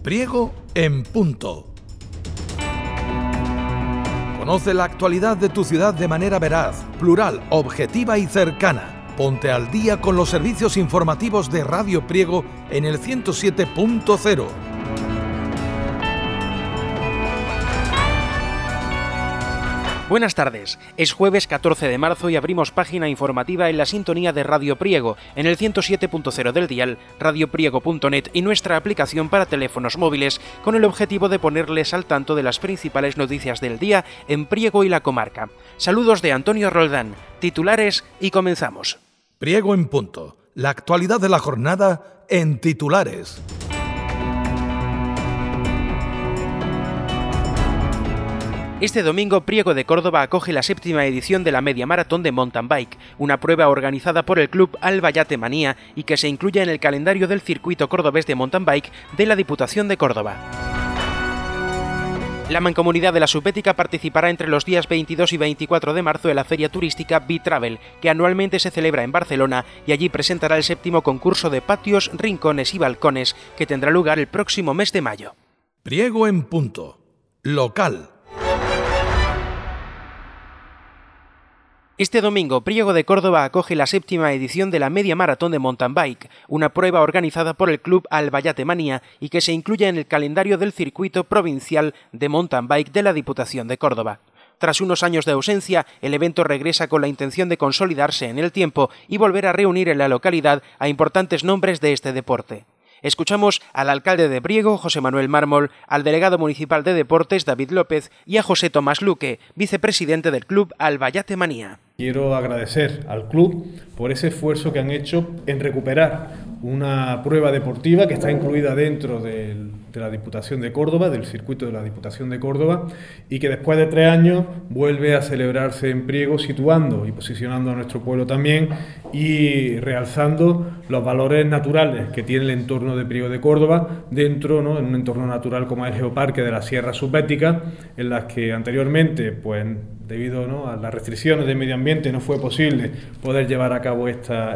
Priego en punto. Conoce la actualidad de tu ciudad de manera veraz, plural, objetiva y cercana. Ponte al día con los servicios informativos de Radio Priego en el 107.0. Buenas tardes, es jueves 14 de marzo y abrimos página informativa en la sintonía de Radio Priego, en el 107.0 del dial, radiopriego.net y nuestra aplicación para teléfonos móviles, con el objetivo de ponerles al tanto de las principales noticias del día en Priego y la comarca. Saludos de Antonio Roldán, titulares y comenzamos. Priego en punto, la actualidad de la jornada en titulares. Este domingo, Priego de Córdoba acoge la 7ª edición de la Media Maratón de Mountain Bike, una prueba organizada por el Club Albayate Manía y que se incluye en el calendario del circuito cordobés de Mountain Bike de la Diputación de Córdoba. La Mancomunidad de la Subbética participará entre los días 22 y 24 de marzo en la feria turística B-Travel, que anualmente se celebra en Barcelona, y allí presentará el 7º concurso de patios, rincones y balcones, que tendrá lugar el próximo mes de mayo. Priego en punto. Local. Este domingo, Priego de Córdoba acoge la 7ª edición de la Media Maratón de Mountain Bike, una prueba organizada por el Club Albayate Manía y que se incluye en el calendario del circuito provincial de Mountain Bike de la Diputación de Córdoba. Tras unos años de ausencia, el evento regresa con la intención de consolidarse en el tiempo y volver a reunir en la localidad a importantes nombres de este deporte. Escuchamos al alcalde de Priego, José Manuel Mármol, al delegado municipal de deportes, David López, y a José Tomás Luque, vicepresidente del Club Albayate Manía. Quiero agradecer al club por ese esfuerzo que han hecho en recuperar una prueba deportiva que está incluida dentro de la Diputación de Córdoba, del circuito de la Diputación de Córdoba, y que después de 3 años vuelve a celebrarse en Priego, situando y posicionando a nuestro pueblo también y realzando los valores naturales que tiene el entorno de Priego de Córdoba dentro, ¿no?, en un entorno natural como el Geoparque de la Sierra Subbética, en las que anteriormente, pues debido, ¿no?, a las restricciones de medio ambiente, no fue posible poder llevar a cabo esta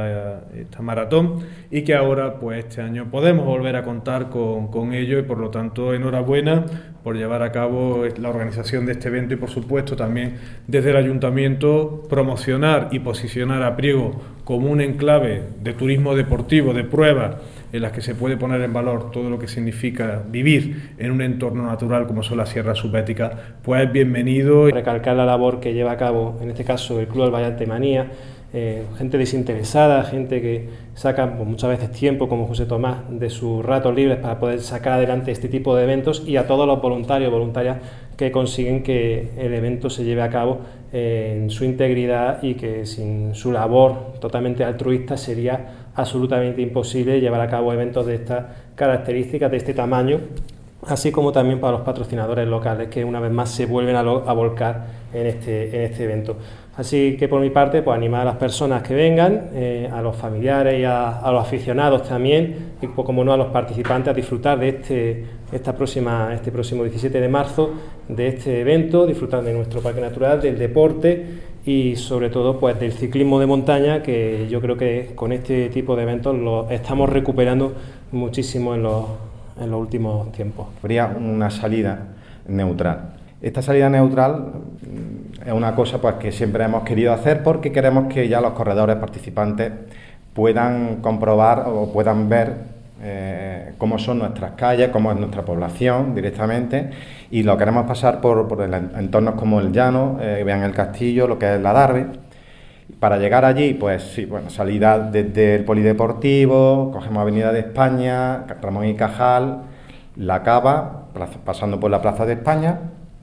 maratón, y que ahora, pues este año podemos volver a contar con ello, y por lo tanto enhorabuena por llevar a cabo la organización de este evento y por supuesto también desde el Ayuntamiento promocionar y posicionar a Priego como un enclave de turismo deportivo, de pruebas en las que se puede poner en valor todo lo que significa vivir en un entorno natural como son las sierras subbéticas, pues es bienvenido. Recalcar la labor que lleva a cabo, en este caso, el Club Albayate Manía, gente desinteresada, gente que saca muchas veces tiempo, como José Tomás, de sus ratos libres para poder sacar adelante este tipo de eventos, y a todos los voluntarios, voluntarias que consiguen que el evento se lleve a cabo en su integridad, y que sin su labor totalmente altruista sería absolutamente imposible llevar a cabo eventos de estas características, de este tamaño, así como también para los patrocinadores locales que una vez más se vuelven a volcar en este evento. Así que por mi parte, pues animar a las personas que vengan, a los familiares y a los aficionados también, y pues, como no, a los participantes, a disfrutar de este próximo 17 de marzo de este evento, disfrutar de nuestro parque natural, del deporte y sobre todo pues del ciclismo de montaña, que yo creo que con este tipo de eventos lo estamos recuperando muchísimo en los últimos tiempos. Habría una salida neutral. Esta salida neutral es una cosa pues que siempre hemos querido hacer, porque queremos que ya los corredores participantes puedan comprobar o puedan ver cómo son nuestras calles, cómo es nuestra población directamente, y lo queremos pasar por entornos como el Llano, vean el Castillo, lo que es la Darbe. Para llegar allí, pues sí, bueno, salida desde el Polideportivo, cogemos Avenida de España, Ramón y Cajal, La Cava, pasando por la Plaza de España,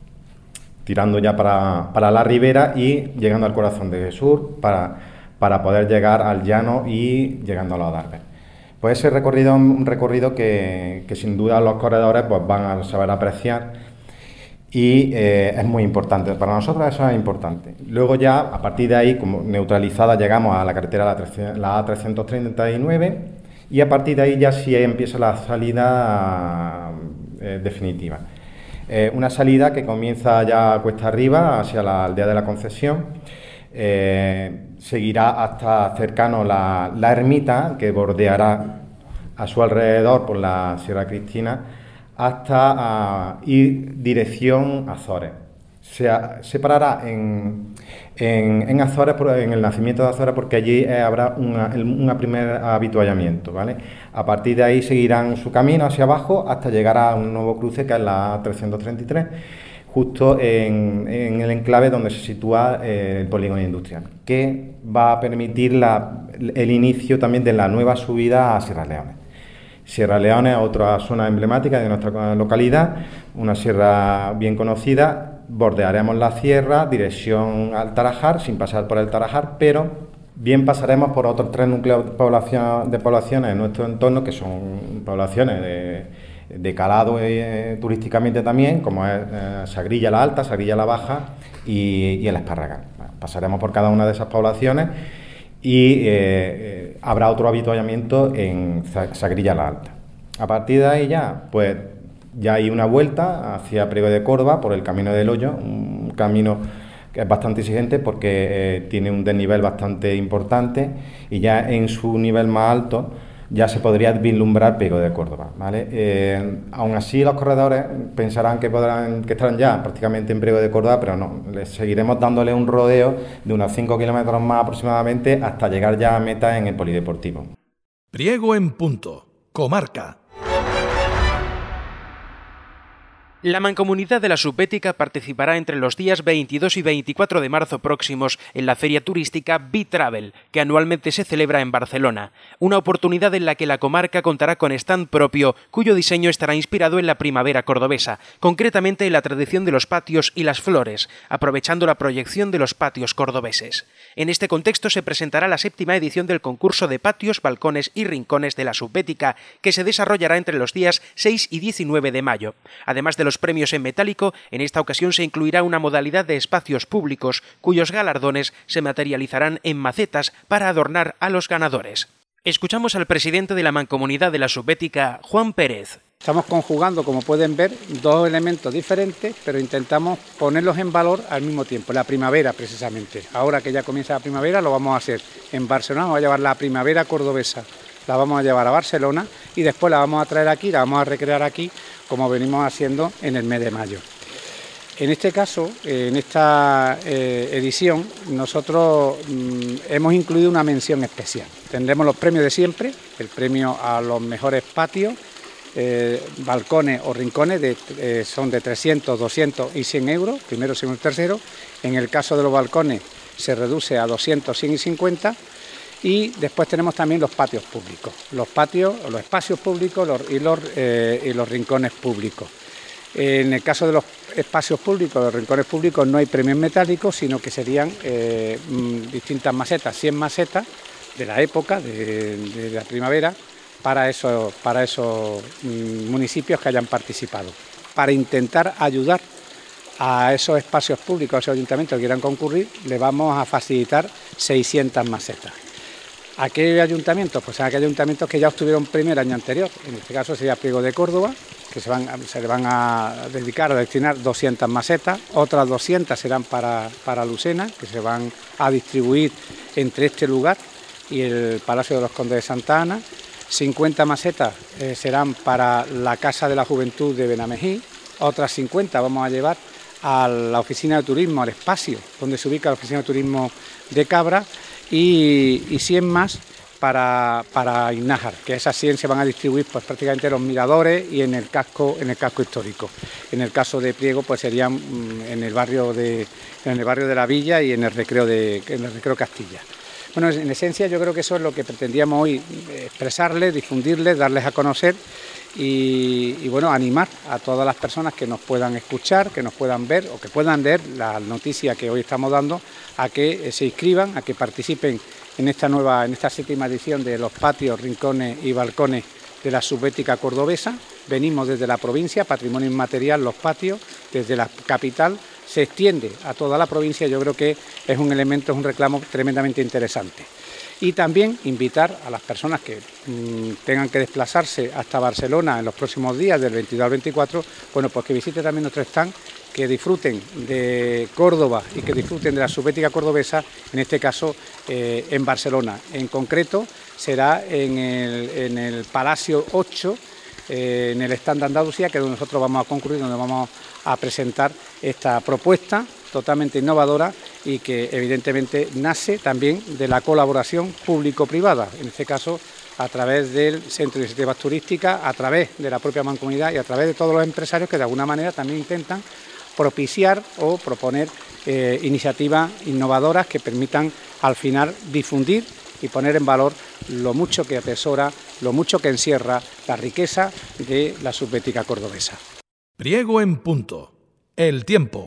tirando ya para la Ribera y llegando al corazón de Sur para poder llegar al Llano y llegando a la Darbe. Pues ese recorrido es un recorrido que sin duda los corredores pues van a saber apreciar, y es muy importante. Para nosotros eso es importante. Luego ya, a partir de ahí, como neutralizada, llegamos a la carretera la A339, y a partir de ahí ya sí empieza la salida definitiva. Una salida que comienza ya cuesta arriba, hacia la aldea de la Concesión, seguirá hasta cercano la ermita, que bordeará a su alrededor por la Sierra Cristina hasta ir dirección Azores. Se parará en Azores, en el nacimiento de Azores, porque allí habrá un primer avituallamiento, ¿vale? A partir de ahí seguirán su camino hacia abajo hasta llegar a un nuevo cruce, que es la 333, justo en el enclave donde se sitúa el polígono industrial, que va a permitir el inicio también de la nueva subida a Sierra Leone. Sierra Leone es otra zona emblemática de nuestra localidad, una sierra bien conocida. Bordearemos la sierra, dirección al Tarajar, sin pasar por el Tarajar, pero bien pasaremos por otros 3 núcleos de poblaciones en nuestro entorno, que son poblaciones de calado turísticamente también, como es Sagrilla la Alta, Sagrilla la Baja y el Esparragal. Pasaremos por cada una de esas poblaciones y habrá otro avituallamiento en Sagrilla la Alta. A partir de ahí ya hay una vuelta hacia Priego de Córdoba por el Camino del Hoyo, un camino que es bastante exigente porque tiene un desnivel bastante importante, y ya en su nivel más alto ya se podría vislumbrar Priego de Córdoba, ¿vale? Aún así, los corredores pensarán que estarán ya prácticamente en Priego de Córdoba, pero no, les seguiremos dándole un rodeo de unos 5 kilómetros más aproximadamente hasta llegar ya a meta en el polideportivo. Priego en punto, comarca. La Mancomunidad de la Subbética participará entre los días 22 y 24 de marzo próximos en la feria turística B-Travel, que anualmente se celebra en Barcelona, una oportunidad en la que la comarca contará con stand propio, cuyo diseño estará inspirado en la primavera cordobesa, concretamente en la tradición de los patios y las flores, aprovechando la proyección de los patios cordobeses. En este contexto se presentará la 7ª edición del concurso de patios, balcones y rincones de la Subbética, que se desarrollará entre los días 6 y 19 de mayo. Además de los premios en metálico, en esta ocasión se incluirá una modalidad de espacios públicos, cuyos galardones se materializarán en macetas para adornar a los ganadores. Escuchamos al presidente de la Mancomunidad de la Subbética, Juan Pérez. Estamos conjugando, como pueden ver, 2 elementos diferentes, pero intentamos ponerlos en valor al mismo tiempo. La primavera, precisamente. Ahora que ya comienza la primavera, lo vamos a hacer en Barcelona, vamos a llevar la primavera cordobesa. La vamos a llevar a Barcelona y después la vamos a traer aquí, la vamos a recrear aquí, como venimos haciendo en el mes de mayo. En este caso, en esta edición, nosotros hemos incluido una mención especial. Tendremos los premios de siempre, el premio a los mejores patios, balcones o rincones, son de 300, 200 y 100 euros, primero, segundo y tercero. En el caso de los balcones se reduce a 200, 100 y 50. Y después tenemos también los patios públicos, los espacios públicos y los rincones públicos. En el caso de los espacios públicos, los rincones públicos, no hay premios metálicos, sino que serían distintas macetas, 100 macetas de la época, de la primavera, para esos municipios que hayan participado. Para intentar ayudar a esos espacios públicos, a esos ayuntamientos que quieran concurrir, le vamos a facilitar 600 macetas. ¿A qué ayuntamientos? Pues a aquellos ayuntamientos que ya obtuvieron premio el año anterior. En este caso sería Priego de Córdoba, que se le van a dedicar a destinar 200 macetas, otras 200 serán para Lucena, que se van a distribuir entre este lugar y el Palacio de los Condes de Santa Ana. 50 macetas serán para la Casa de la Juventud de Benamejí, otras 50 vamos a llevar a la Oficina de Turismo, al espacio donde se ubica la Oficina de Turismo de Cabra, y 100 más para Innájar, que esas 100 se van a distribuir pues prácticamente en los miradores y en el casco histórico. En el caso de Priego pues serían en el barrio de la Villa y en el Recreo Castilla. Bueno, en esencia yo creo que eso es lo que pretendíamos hoy, expresarles, difundirles, darles a conocer y bueno, animar a todas las personas que nos puedan escuchar, que nos puedan ver o que puedan leer la noticia que hoy estamos dando, a que se inscriban, a que participen en esta 7ª edición de los patios, rincones y balcones de la Subbética cordobesa. Venimos desde la provincia, patrimonio inmaterial, los patios, desde la capital, se extiende a toda la provincia. Yo creo que es un elemento, es un reclamo tremendamente interesante. Y también invitar a las personas que tengan que desplazarse hasta Barcelona en los próximos días, del 22 al 24, bueno, pues que visite también nuestro stand que disfruten de Córdoba y que disfruten de la subbética cordobesa, en este caso en Barcelona. En concreto será en el Palacio 8, en el stand de Andalucía, que es donde nosotros vamos a concluir, donde vamos a presentar esta propuesta totalmente innovadora y que evidentemente nace también de la colaboración público-privada, en este caso a través del Centro de Iniciativas Turísticas, a través de la propia Mancomunidad y a través de todos los empresarios que de alguna manera también intentan propiciar o proponer iniciativas innovadoras que permitan al final difundir y poner en valor lo mucho que atesora, lo mucho que encierra la riqueza de la subbética cordobesa. Priego en punto. El tiempo.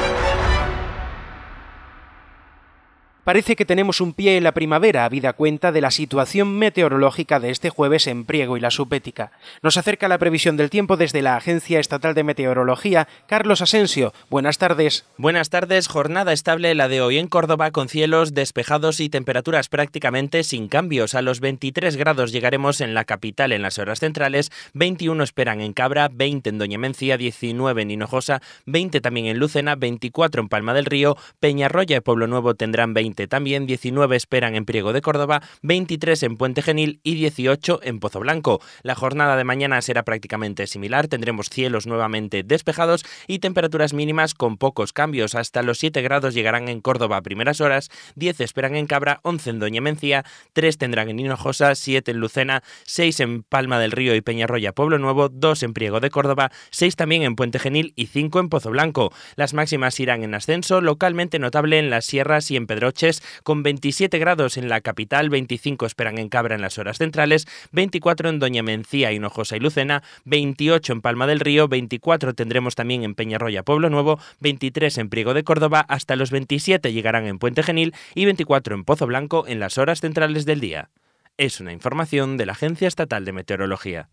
Parece que tenemos un pie en la primavera, habida cuenta de la situación meteorológica de este jueves en Priego y la Subbética. Nos acerca la previsión del tiempo desde la Agencia Estatal de Meteorología. Carlos Asensio, buenas tardes. Buenas tardes, jornada estable la de hoy en Córdoba, con cielos despejados y temperaturas prácticamente sin cambios. A los 23 grados llegaremos en la capital en las horas centrales, 21 esperan en Cabra, 20 en Doña Mencía, 19 en Hinojosa, 20 también en Lucena, 24 en Palma del Río, Peñarroya y Pueblo Nuevo tendrán 20 también, 19 esperan en Priego de Córdoba, 23 en Puente Genil y 18 en Pozo Blanco. La jornada de mañana será prácticamente similar, tendremos cielos nuevamente despejados y temperaturas mínimas con pocos cambios. Hasta los 7 grados llegarán en Córdoba a primeras horas, 10 esperan en Cabra, 11 en Doña Mencía, 3 tendrán en Hinojosa, 7 en Lucena, 6 en Palma del Río y Peñarroya Pueblo Nuevo, 2 en Priego de Córdoba, 6 también en Puente Genil y 5 en Pozo Blanco. Las máximas irán en ascenso, localmente notable en las sierras y en Pedroches, con 27 grados en la capital, 25 esperan en Cabra en las horas centrales, 24 en Doña Mencía, Hinojosa y Lucena, 28 en Palma del Río, 24 tendremos también en Peñarroya Pueblo Nuevo, 23 en Priego de Córdoba, hasta los 27 llegarán en Puente Genil y 24 en Pozo Blanco en las horas centrales del día. Es una información de la Agencia Estatal de Meteorología.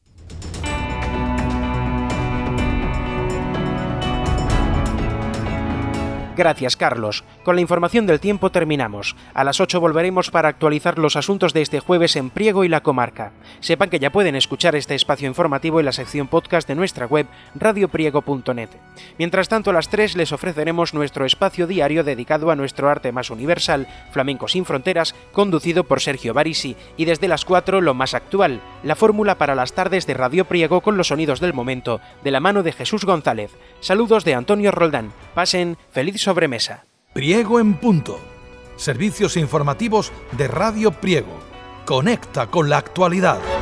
Gracias, Carlos. Con la información del tiempo terminamos. A las 8 volveremos para actualizar los asuntos de este jueves en Priego y la comarca. Sepan que ya pueden escuchar este espacio informativo en la sección podcast de nuestra web radiopriego.net. Mientras tanto, a las 3 les ofreceremos nuestro espacio diario dedicado a nuestro arte más universal, Flamenco sin Fronteras, conducido por Sergio Barisi, y desde las 4 lo más actual, la fórmula para las tardes de Radio Priego con los sonidos del momento, de la mano de Jesús González. Saludos de Antonio Roldán. Pasen feliz sobremesa. Priego en punto. Servicios informativos de Radio Priego. Conecta con la actualidad.